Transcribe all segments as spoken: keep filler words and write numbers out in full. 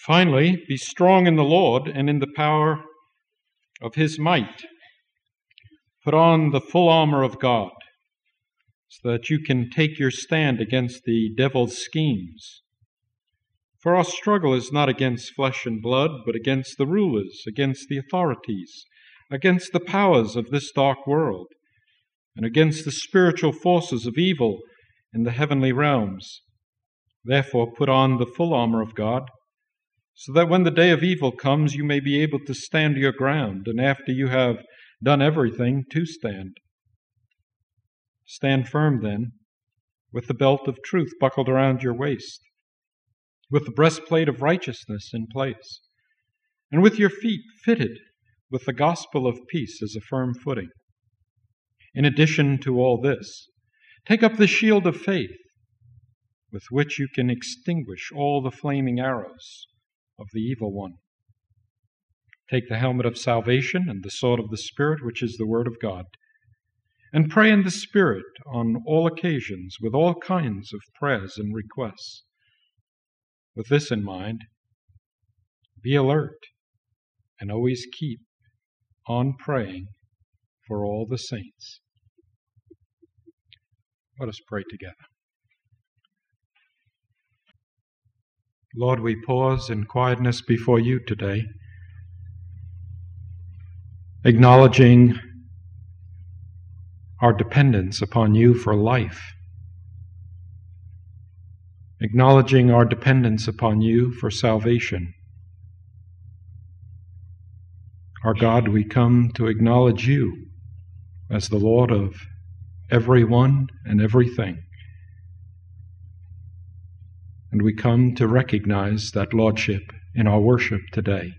Finally, be strong in the Lord and in the power of his might. Put on the full armor of God, so that you can take your stand against the devil's schemes. For our struggle is not against flesh and blood, but against the rulers, against the authorities, against the powers of this dark world, and against the spiritual forces of evil in the heavenly realms. Therefore put on the full armor of God, so that when the day of evil comes, you may be able to stand your ground, and after you have done everything, to stand. Stand firm, then, with the belt of truth buckled around your waist, with the breastplate of righteousness in place, and with your feet fitted with the gospel of peace as a firm footing. In addition to all this, take up the shield of faith, with which you can extinguish all the flaming arrows of the evil one. Take the helmet of salvation and the sword of the Spirit, which is the Word of God, and pray in the Spirit on all occasions with all kinds of prayers and requests. With this in mind, be alert and always keep on praying for all the saints. Let us pray together. Lord, we pause in quietness before you today, acknowledging our dependence upon you for life, acknowledging our dependence upon you for salvation. Our God, we come to acknowledge you as the Lord of everyone and everything. And we come to recognize that Lordship in our worship today.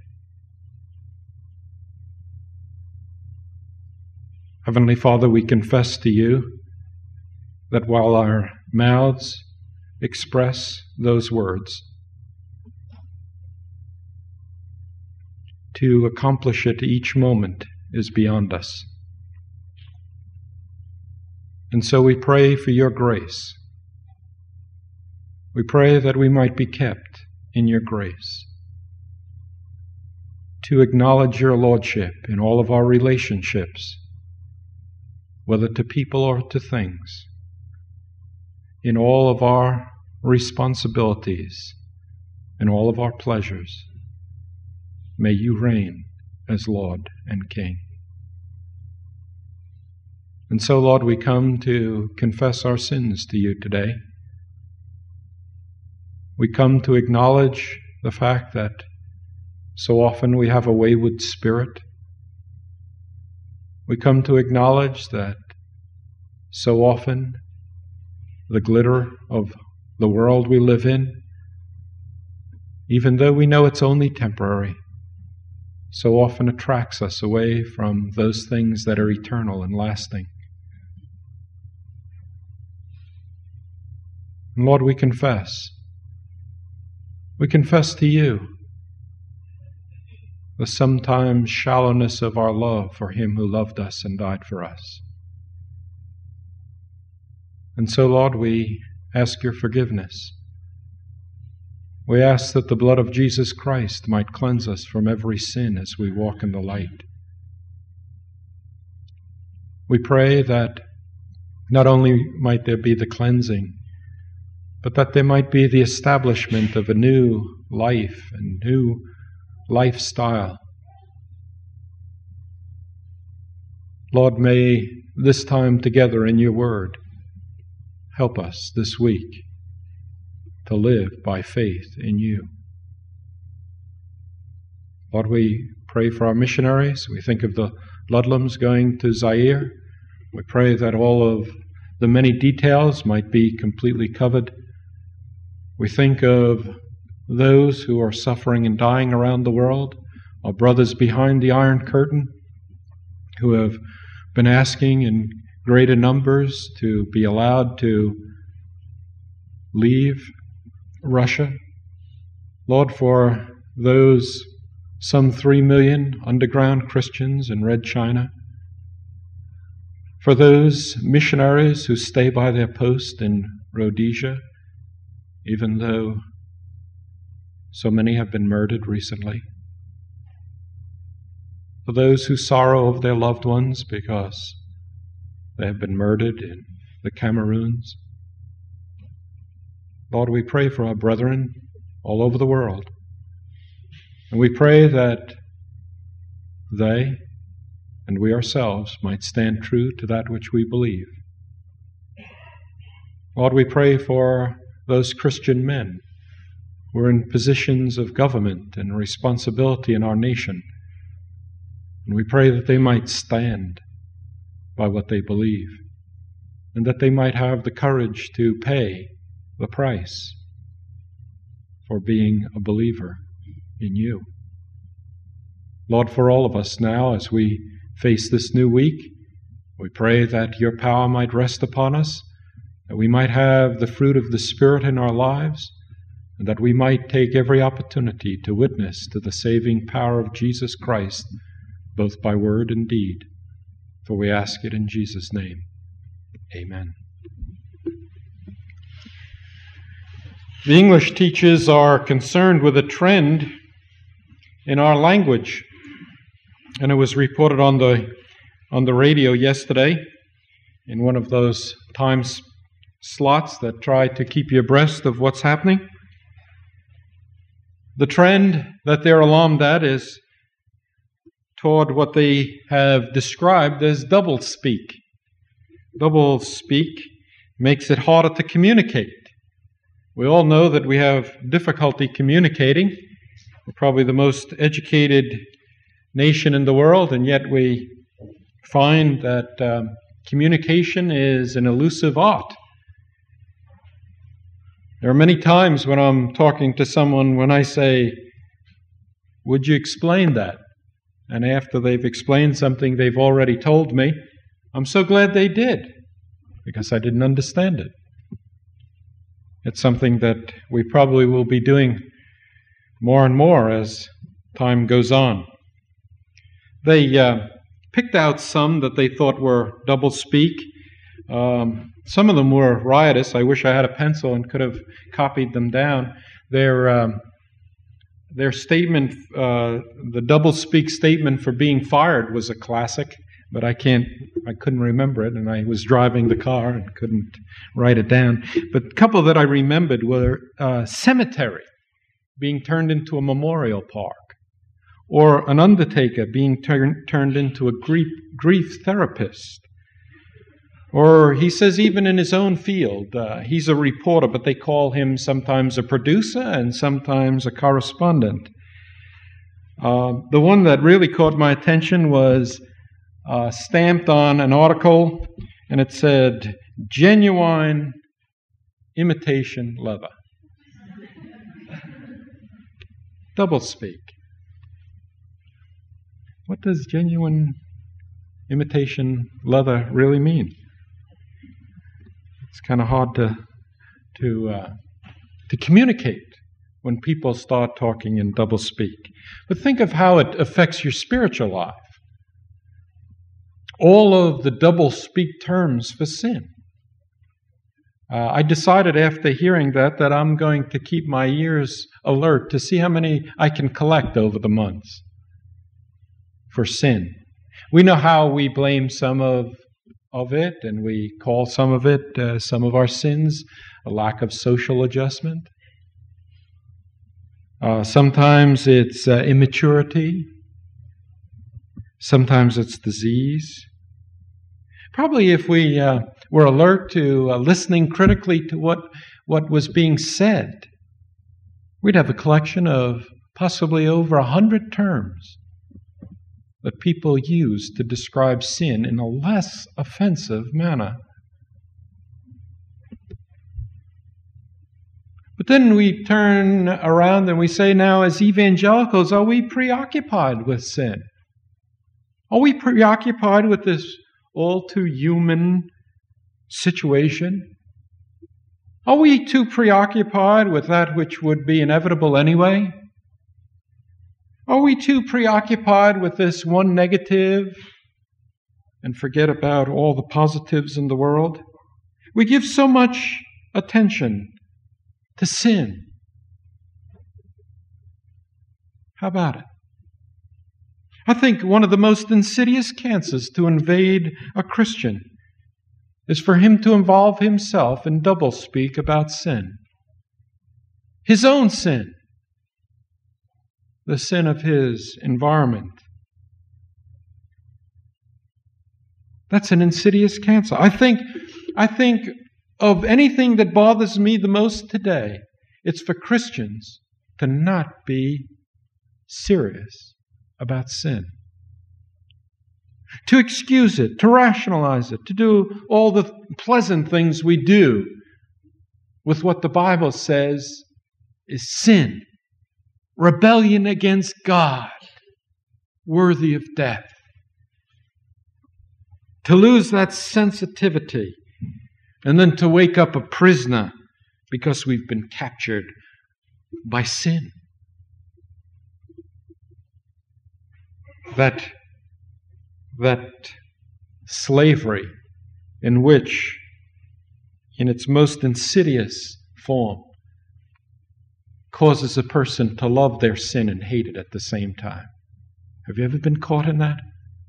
Heavenly Father, we confess to you that while our mouths express those words, to accomplish it each moment is beyond us. And so we pray for your grace. We pray that we might be kept in your grace, to acknowledge your Lordship in all of our relationships, whether to people or to things, in all of our responsibilities, in all of our pleasures. May you reign as Lord and King. And so, Lord, we come to confess our sins to you today. We come to acknowledge the fact that so often we have a wayward spirit. We come to acknowledge that so often the glitter of the world we live in, even though we know it's only temporary, so often attracts us away from those things that are eternal and lasting. And Lord, we confess. We confess to you the sometimes shallowness of our love for him who loved us and died for us. And so, Lord, we ask your forgiveness. We ask that the blood of Jesus Christ might cleanse us from every sin as we walk in the light. We pray that not only might there be the cleansing, but that there might be the establishment of a new life and new lifestyle. Lord, may this time together in your word help us this week to live by faith in you. Lord, we pray for our missionaries. We think of the Ludlums going to Zaire. We pray that all of the many details might be completely covered. We think of those who are suffering and dying around the world, our brothers behind the Iron Curtain, who have been asking in greater numbers to be allowed to leave Russia. Lord, for those some three million underground Christians in Red China, for those missionaries who stay by their post in Rhodesia, even though So many have been murdered recently. For those who sorrow over their loved ones because they have been murdered in the Cameroons. Lord, we pray for our brethren all over the world. And we pray that they and we ourselves might stand true to that which we believe. Lord, we pray for those Christian men who are in positions of government and responsibility in our nation. And we pray that they might stand by what they believe, and that they might have the courage to pay the price for being a believer in you. Lord, for all of us now, as we face this new week, we pray that your power might rest upon us, that we might have the fruit of the Spirit in our lives, and that we might take every opportunity to witness to the saving power of Jesus Christ, both by word and deed. For we ask it in Jesus' name. Amen. The English teachers are concerned with a trend in our language. And it was reported on the on the radio yesterday in one of those time slots that try to keep you abreast of what's happening. The trend that they're alarmed at is toward what they have described as doublespeak. Doublespeak makes it harder to communicate. We all know that we have difficulty communicating. We're probably the most educated nation in the world, and yet we find that um, communication is an elusive art. There are many times when I'm talking to someone when I say, "Would you explain that?" And after they've explained something they've already told me, I'm so glad they did, because I didn't understand it. It's something that we probably will be doing more and more as time goes on. They uh, picked out some that they thought were doublespeak. Um, some of them were riotous. I wish I had a pencil and could have copied them down. Their um, their statement, uh, the doublespeak statement for being fired, was a classic, but I can't, I couldn't remember it, and I was driving the car and couldn't write it down. But a couple that I remembered were uh, cemetery being turned into a memorial park, or an undertaker being turn, turned into a grief, grief therapist. Or he says even in his own field, uh, he's a reporter, but they call him sometimes a producer and sometimes a correspondent. Uh, the one that really caught my attention was uh, stamped on an article, and it said, "Genuine imitation leather." Doublespeak. What does genuine imitation leather really mean? It's kind of hard to to uh, to communicate when people start talking in doublespeak. But think of how it affects your spiritual life. All of the doublespeak terms for sin. Uh, I decided after hearing that that I'm going to keep my ears alert to see how many I can collect over the months for sin. We know how we blame some of, of it, and we call some of it, uh, some of our sins, a lack of social adjustment. Uh, sometimes it's uh, immaturity. Sometimes it's disease. Probably if we uh, were alert to uh, listening critically to what, what was being said, we'd have a collection of possibly over a hundred terms that people use to describe sin in a less offensive manner. But then we turn around and we say, now as evangelicals, are we preoccupied with sin? Are we preoccupied with this all too human situation? Are we too preoccupied with that which would be inevitable anyway? Are we too preoccupied with this one negative and forget about all the positives in the world? We give so much attention to sin. How about it? I think one of the most insidious cancers to invade a Christian is for him to involve himself in doublespeak about sin. His own sin. The sin of his environment. That's an insidious cancer. I think, I think of anything that bothers me the most today, it's for Christians to not be serious about sin. To excuse it, to rationalize it, to do all the pleasant things we do with what the Bible says is sin, rebellion against God, worthy of death. To lose that sensitivity and then to wake up a prisoner because we've been captured by sin. That, that slavery in which, in its most insidious form, causes a person to love their sin and hate it at the same time. Have you ever been caught in that?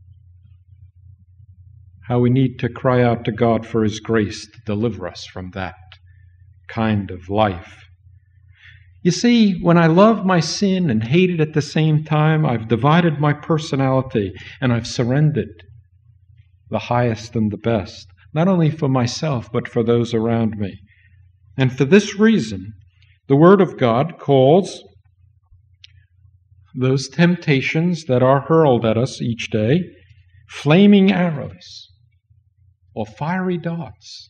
How we need to cry out to God for His grace to deliver us from that kind of life. You see, when I love my sin and hate it at the same time, I've divided my personality and I've surrendered the highest and the best, not only for myself, but for those around me. And for this reason, the Word of God calls those temptations that are hurled at us each day flaming arrows or fiery darts.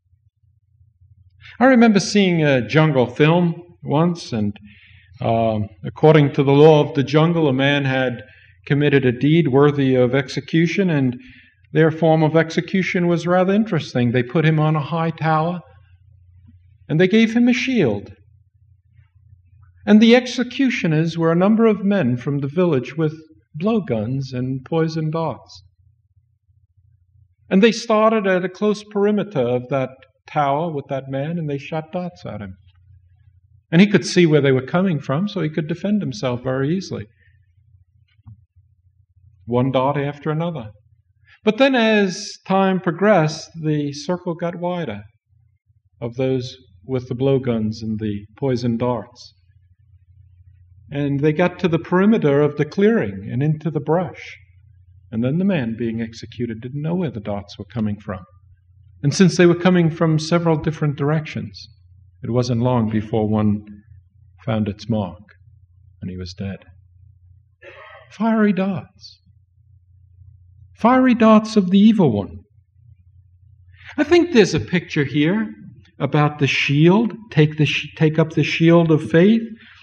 I remember seeing a jungle film once, and uh, according to the law of the jungle, a man had committed a deed worthy of execution, and their form of execution was rather interesting. They put him on a high tower, and they gave him a shield. And the executioners were a number of men from the village with blowguns and poison darts. And they started at a close perimeter of that tower with that man, and they shot darts at him. And he could see where they were coming from, so he could defend himself very easily. One dart after another. But then as time progressed, the circle got wider of those with the blowguns and the poison darts. And they got to the perimeter of the clearing and into the brush. And then the man being executed didn't know where the darts were coming from. And since they were coming from several different directions, it wasn't long before one found its mark, and he was dead. Fiery darts. Fiery darts of the evil one. I think there's a picture here about the shield. Take, the, take up the shield of faith.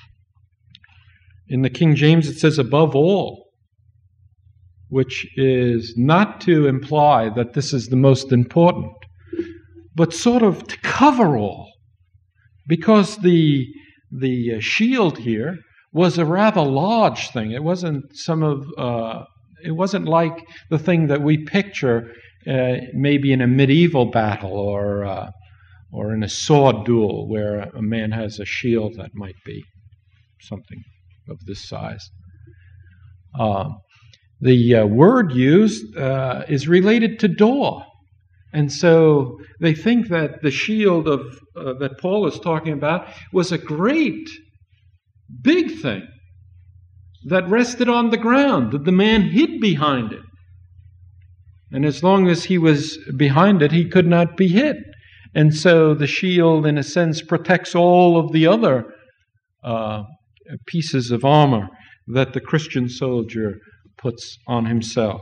In the King James it says above all, which is not to imply that this is the most important, but sort of to cover all. Because the, the shield here was a rather large thing. It wasn't some of, uh, it wasn't like the thing that we picture uh, maybe in a medieval battle or, uh, or in a sword duel where a man has a shield that might be something of this size. Uh, the uh, word used uh, is related to door. And so they think that the shield of uh, that Paul is talking about was a great, big thing that rested on the ground, that the man hid behind it. And as long as he was behind it, he could not be hit. And so the shield, in a sense, protects all of the other uh, pieces of armor that the Christian soldier puts on himself.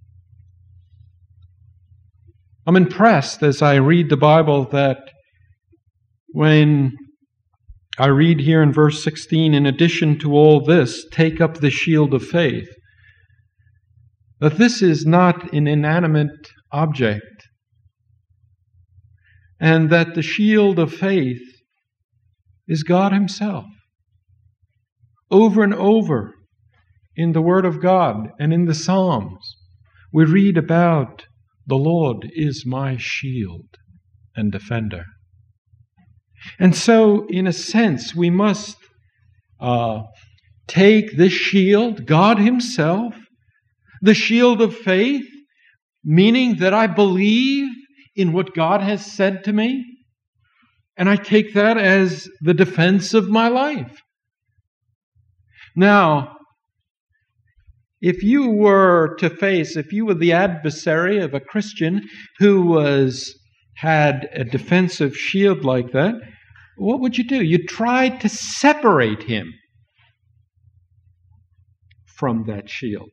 I'm impressed as I read the Bible that when I read here in verse sixteen, in addition to all this, take up the shield of faith, that this is not an inanimate object, and that the shield of faith is God Himself. Over and over in the Word of God and in the Psalms, we read about the Lord is my shield and defender. And so, in a sense, we must uh, take this shield, God Himself, the shield of faith, meaning that I believe in what God has said to me, and I take that as the defense of my life. Now, if you were to face, if you were the adversary of a Christian who was had a defensive shield like that, what would you do? You'd try to separate him from that shield.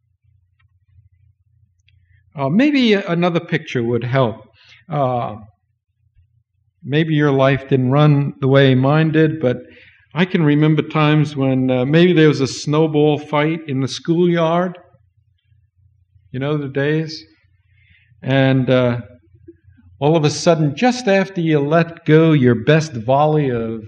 Uh, maybe another picture would help. Uh, maybe your life didn't run the way mine did, but I can remember times when uh, maybe there was a snowball fight in the schoolyard. You know the days? And uh, all of a sudden, just after you let go your best volley of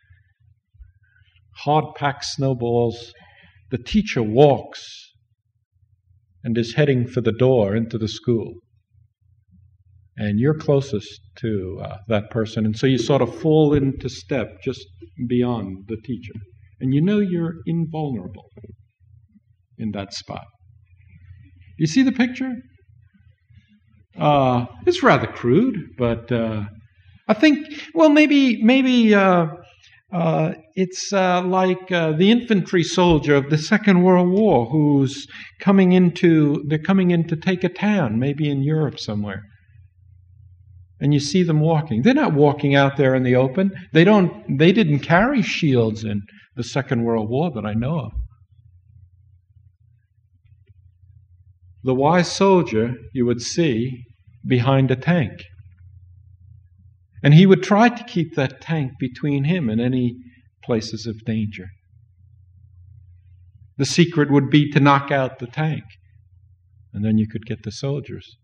hard-packed snowballs, the teacher walks and is heading for the door into the school. And you're closest to uh, that person, and so you sort of fall into step just beyond the teacher. And you know you're invulnerable in that spot. You see the picture? Uh, it's rather crude, but uh, I think, well, maybe maybe uh, uh, it's uh, like uh, the infantry soldier of the Second World War who's coming into, they're coming in to take a town, maybe in Europe somewhere. And you see them walking. They're not walking out there in the open. They don't. They didn't carry shields in the Second World War that I know of. The wise soldier you would see behind a tank. And he would try to keep that tank between him and any places of danger. The secret would be to knock out the tank, and then you could get the soldiers.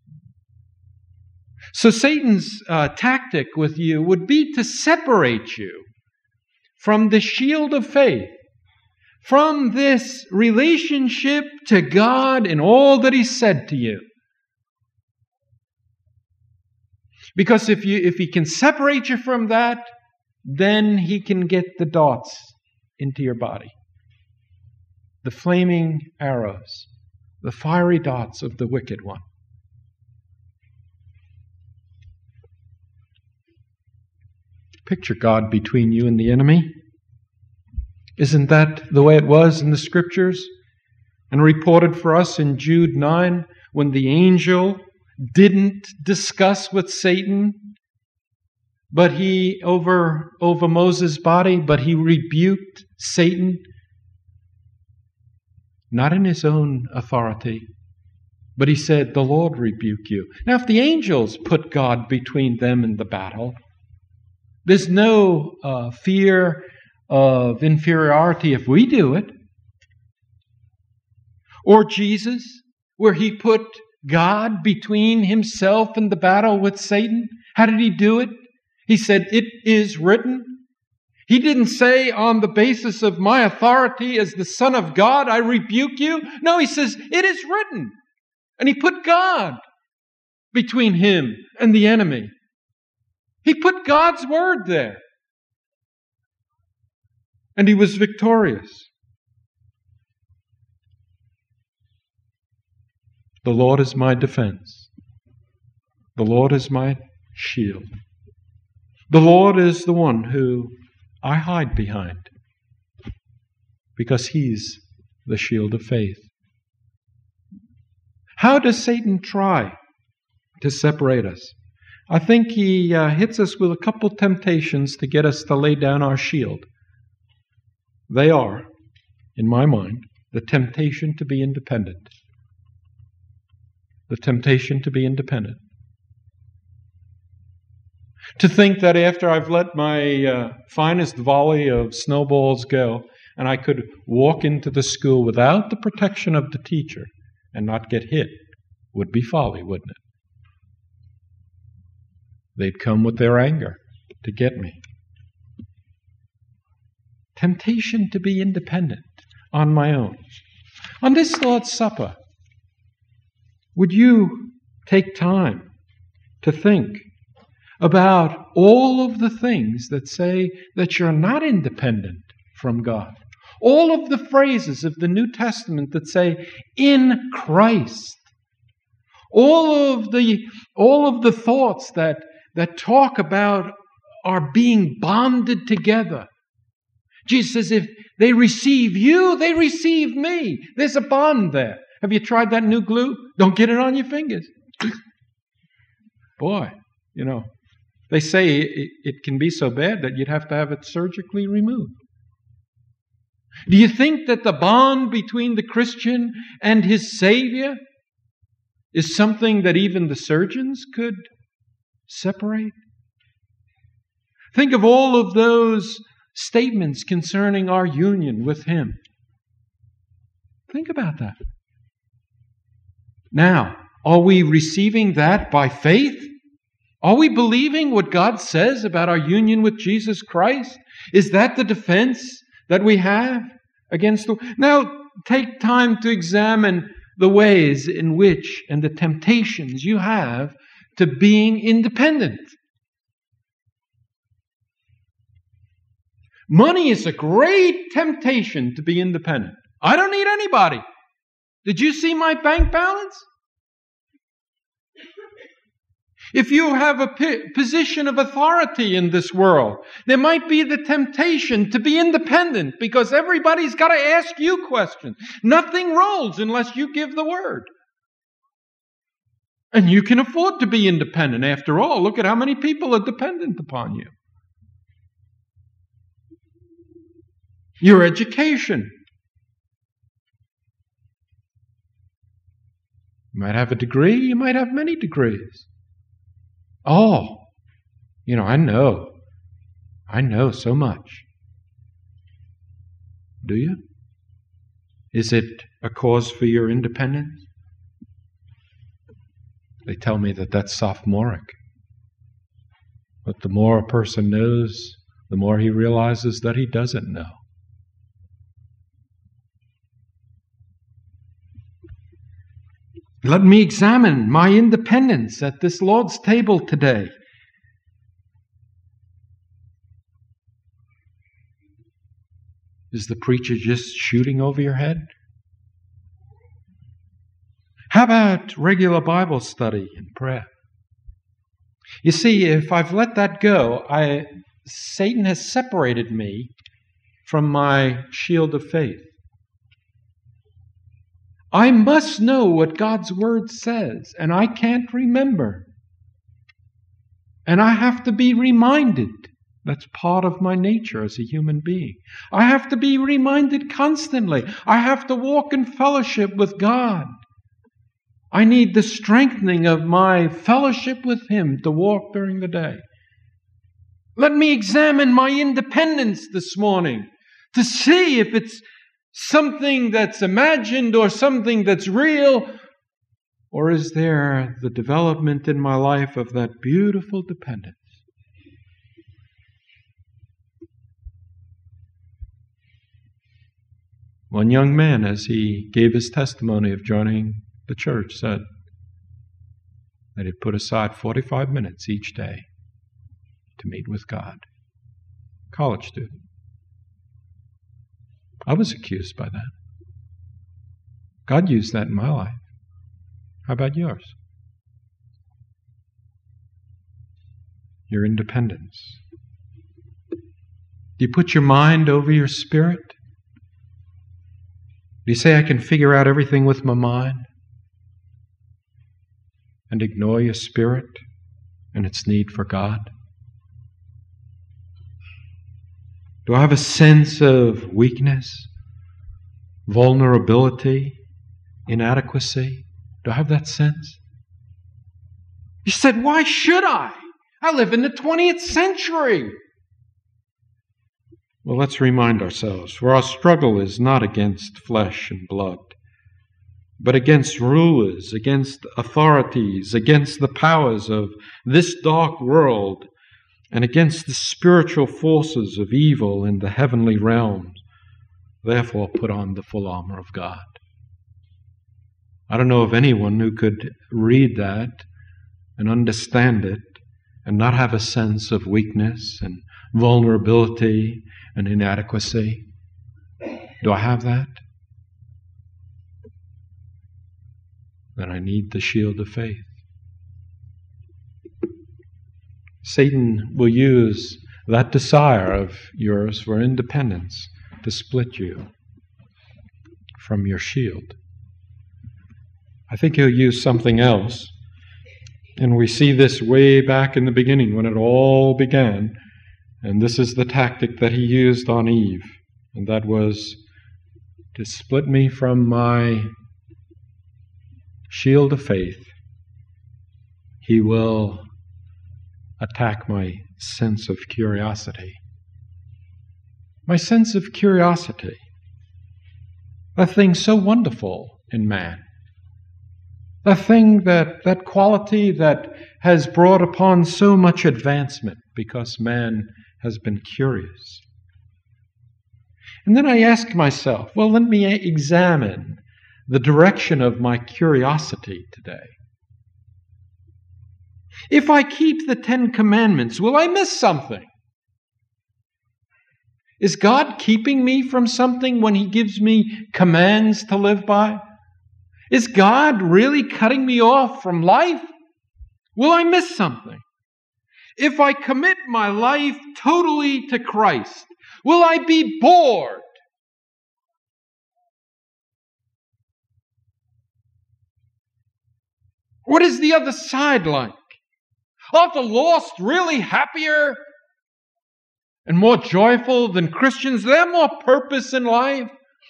So Satan's uh, tactic with you would be to separate you from the shield of faith, from this relationship to God and all that He said to you. Because if you if He can separate you from that, then He can get the darts into your body. The flaming arrows, the fiery darts of the wicked one. Picture God between you and the enemy. Isn't that the way it was in the Scriptures? And reported for us in Jude nine, when the angel didn't discuss with Satan, but he over, over Moses' body, but he rebuked Satan, not in his own authority, but he said, "The Lord rebuke you." Now, if the angels put God between them and the battle, there's no uh, fear of inferiority if we do it. Or Jesus, where He put God between Himself and the battle with Satan. How did He do it? He said, "It is written." He didn't say, on the basis of my authority as the Son of God, I rebuke you. No, He says, "It is written." And He put God between Him and the enemy. He put God's word there. And He was victorious. The Lord is my defense. The Lord is my shield. The Lord is the one who I hide behind, because He's the shield of faith. How does Satan try to separate us? I think he uh, hits us with a couple temptations to get us to lay down our shield. They are, in my mind, the temptation to be independent. The temptation to be independent. To think that after I've let my uh, finest volley of snowballs go, and I could walk into the school without the protection of the teacher and not get hit, would be folly, wouldn't it? They'd come with their anger to get me. Temptation to be independent on my own. On this Lord's Supper, would you take time to think about all of the things that say that you're not independent from God? All of the phrases of the New Testament that say, in Christ. All of the, all of the thoughts that, that talk about our being bonded together. Jesus says, if they receive you, they receive me. There's a bond there. Have you tried that new glue? Don't get it on your fingers. Boy, you know, they say it, it can be so bad that you'd have to have it surgically removed. Do you think that the bond between the Christian and his Savior is something that even the surgeons could separate? Think of all of those statements concerning our union with Him. Think about that. Now, are we receiving that by faith? Are we believing what God says about our union with Jesus Christ? Is that the defense that we have against the... Now, take time to examine the ways in which and the temptations you have to being independent. Money is a great temptation to be independent. I don't need anybody. Did you see my bank balance? If you have a position of authority in this world, there might be the temptation to be independent because everybody's got to ask you questions. Nothing rolls unless you give the word. And you can afford to be independent. After all, look at how many people are dependent upon you. Your education. You might have a degree, you might have many degrees. Oh, you know, I know. I know so much. Do you? Is it a cause for your independence? They tell me that that's sophomoric. But the more a person knows, the more he realizes that he doesn't know. Let me examine my independence at this Lord's table today. Is the preacher just shooting over your head? How about regular Bible study and prayer? You see, if I've let that go, I, Satan has separated me from my shield of faith. I must know what God's Word says, and I can't remember. And I have to be reminded. That's part of my nature as a human being. I have to be reminded constantly. I have to walk in fellowship with God. I need the strengthening of my fellowship with Him to walk during the day. Let me examine my independence this morning to see if it's something that's imagined or something that's real, or is there the development in my life of that beautiful dependence? One young man, as he gave his testimony of joining the church, said that he put aside forty-five minutes each day to meet with God. College student. I was accused by that. God used that in my life. How about yours? Your independence. Do you put your mind over your spirit? Do you say, I can figure out everything with my mind? And ignore your spirit and its need for God? Do I have a sense of weakness, vulnerability, inadequacy? Do I have that sense? You said, why should I? I live in the twentieth century. Well, let's remind ourselves, for our struggle is not against flesh and blood, but against rulers, against authorities, against the powers of this dark world, and against the spiritual forces of evil in the heavenly realms. Therefore, put on the full armor of God. I don't know of anyone who could read that and understand it and not have a sense of weakness and vulnerability and inadequacy. Do I have that? Then I need the shield of faith. Satan will use that desire of yours for independence to split you from your shield. I think he'll use something else. And we see this way back in the beginning when it all began. And this is the tactic that he used on Eve. And that was to split me from my shield of faith. He will attack my sense of curiosity. My sense of curiosity. A thing so wonderful in man. A thing that, that quality that has brought upon so much advancement because man has been curious. And then I ask myself, well, let me examine the direction of my curiosity today. If I keep the Ten Commandments, will I miss something? Is God keeping me from something when He gives me commands to live by? Is God really cutting me off from life? Will I miss something? If I commit my life totally to Christ, will I be bored? What is the other side like? Are the lost really happier and more joyful than Christians? They have more purpose in life.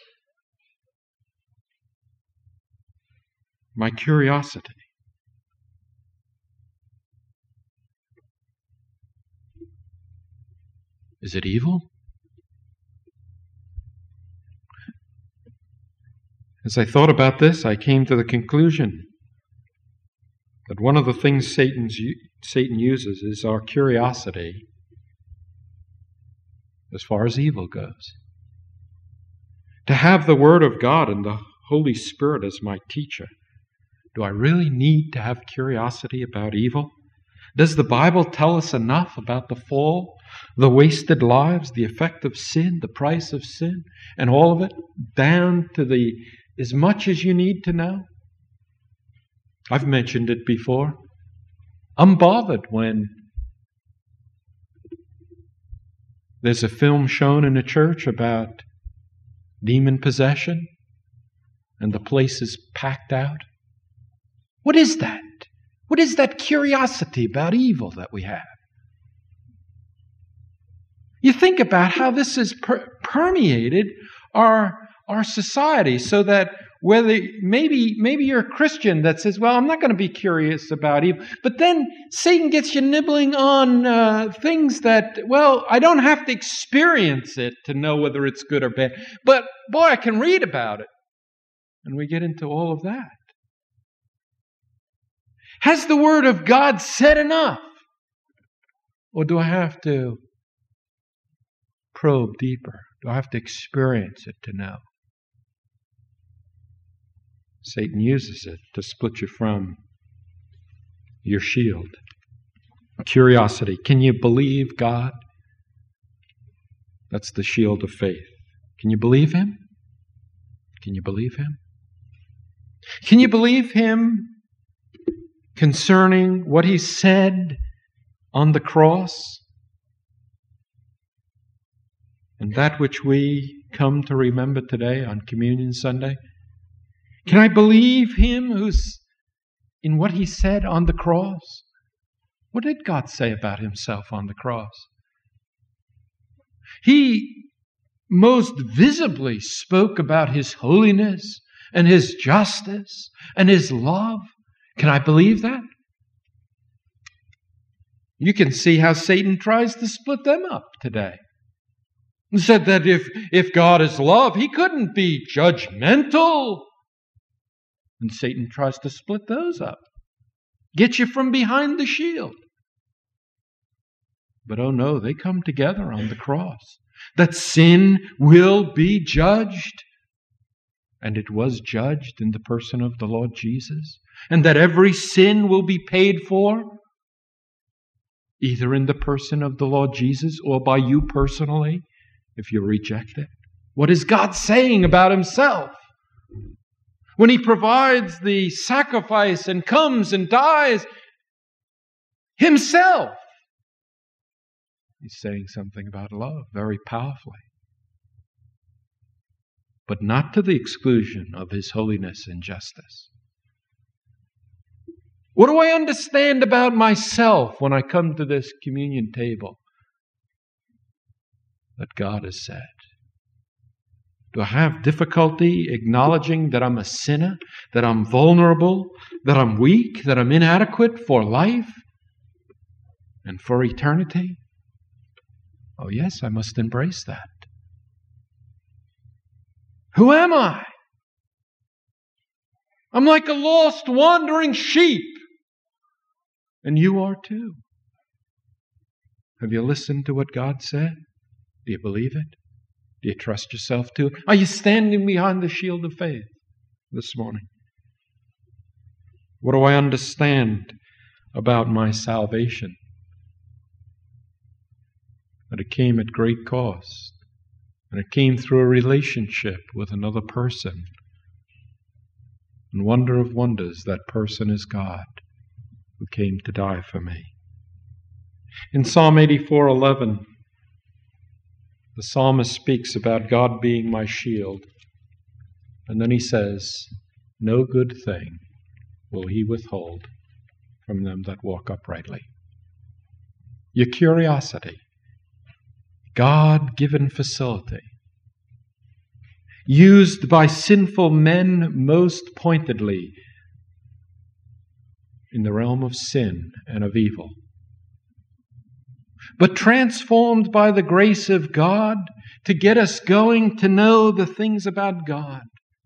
My curiosity. Is it evil? As I thought about this, I came to the conclusion that one of the things Satan's, Satan uses is our curiosity as far as evil goes. To have the Word of God and the Holy Spirit as my teacher, do I really need to have curiosity about evil? Does the Bible tell us enough about the fall, the wasted lives, the effect of sin, the price of sin, and all of it, down to the as much as you need to know? I've mentioned it before. I'm bothered when there's a film shown in a church about demon possession and the place is packed out. What is that? What is that curiosity about evil that we have? You think about how this has per- permeated our, our society so that whether maybe, maybe you're a Christian that says, well, I'm not going to be curious about evil. But then Satan gets you nibbling on uh, things that, well, I don't have to experience it to know whether it's good or bad. But boy, I can read about it. And we get into all of that. Has the Word of God said enough? Or do I have to probe deeper? Do I have to experience it to know? Satan uses it to split you from your shield. Curiosity. Can you believe God? That's the shield of faith. Can you believe Him? Can you believe Him? Can you believe Him concerning what He said on the cross? And that which we come to remember today on Communion Sunday? Can I believe Him who's in what He said on the cross? What did God say about Himself on the cross? He most visibly spoke about His holiness and His justice and His love. Can I believe that? You can see how Satan tries to split them up today. He said that if, if God is love, He couldn't be judgmental. And Satan tries to split those up. Get you from behind the shield. But oh no, they come together on the cross. That sin will be judged. And it was judged in the person of the Lord Jesus. And that every sin will be paid for. Either in the person of the Lord Jesus or by you personally, if you reject it. What is God saying about Himself? When He provides the sacrifice and comes and dies Himself, He's saying something about love very powerfully. But not to the exclusion of His holiness and justice. What do I understand about myself when I come to this communion table that God has said? Do I have difficulty acknowledging that I'm a sinner, that I'm vulnerable, that I'm weak, that I'm inadequate for life and for eternity? Oh yes, I must embrace that. Who am I? I'm like a lost, wandering sheep. And you are too. Have you listened to what God said? Do you believe it? Do you trust yourself to it? Are you standing behind the shield of faith this morning? What do I understand about my salvation? That it came at great cost. And it came through a relationship with another person. And wonder of wonders, that person is God, who came to die for me. In Psalm eighty-four eleven, the psalmist speaks about God being my shield. And then he says, no good thing will He withhold from them that walk uprightly. Your curiosity, God-given facility, used by sinful men most pointedly in the realm of sin and of evil, but transformed by the grace of God to get us going to know the things about God.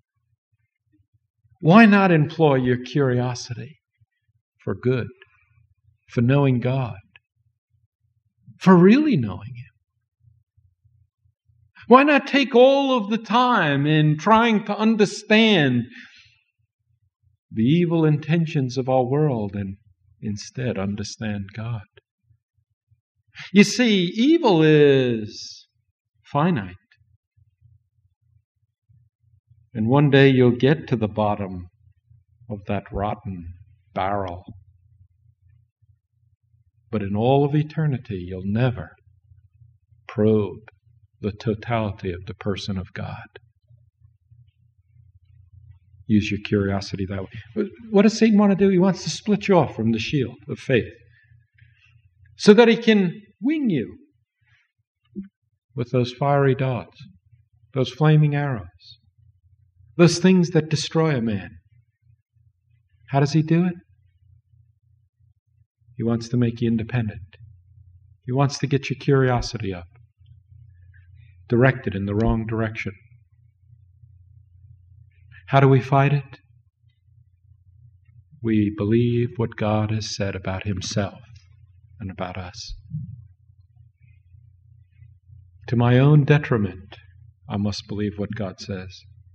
Why not employ your curiosity for good, for knowing God, for really knowing Him? Why not take all of the time in trying to understand the evil intentions of our world and instead understand God? You see, evil is finite. And one day you'll get to the bottom of that rotten barrel. But in all of eternity, you'll never probe the totality of the person of God. Use your curiosity that way. What does Satan want to do? He wants to split you off from the shield of faith so that he can wing you with those fiery darts, those flaming arrows, those things that destroy a man. How does he do it? He wants to make you independent. He wants to get your curiosity up, directed in the wrong direction. How do we fight it? We believe what God has said about Himself and about us. To my own detriment, I must believe what God says.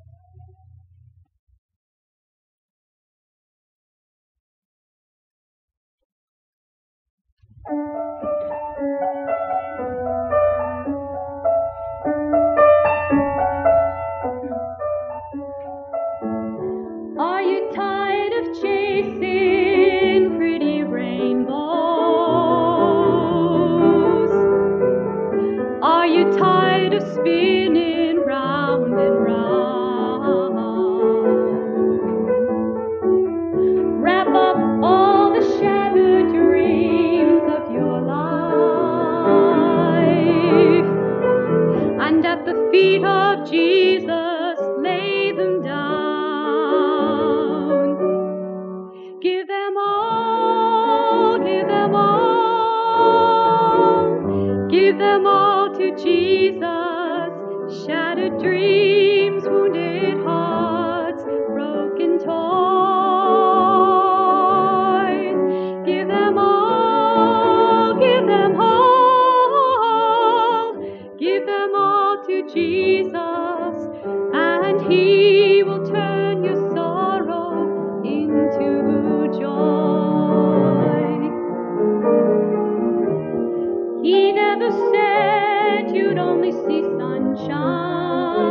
Are you tired of chasing pretty rainbows? Are you tired of spinning round and round? Wrap up all the shattered dreams of your life, and at the feet of Jesus lay them down. Give them all, give them all, give them all to Jesus. Shattered dreams, wounded hearts, broken toys. Give them all, give them all, give them all to Jesus, and He will turn your sorrow into joy. He never said you'd only see sunshine.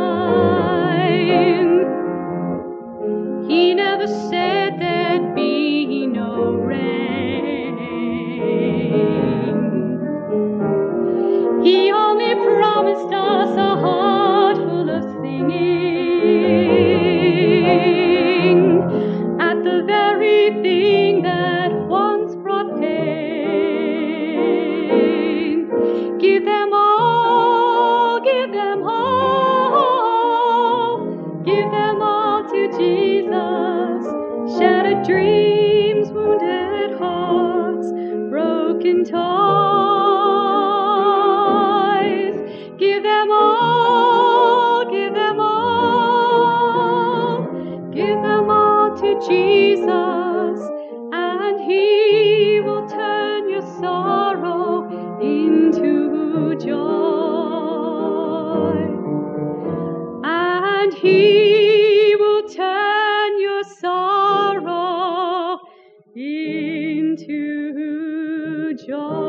in toys. Give them all, give them all, give them all to Jesus, and He will turn your sorrow into joy. And He will turn your sorrow into joy.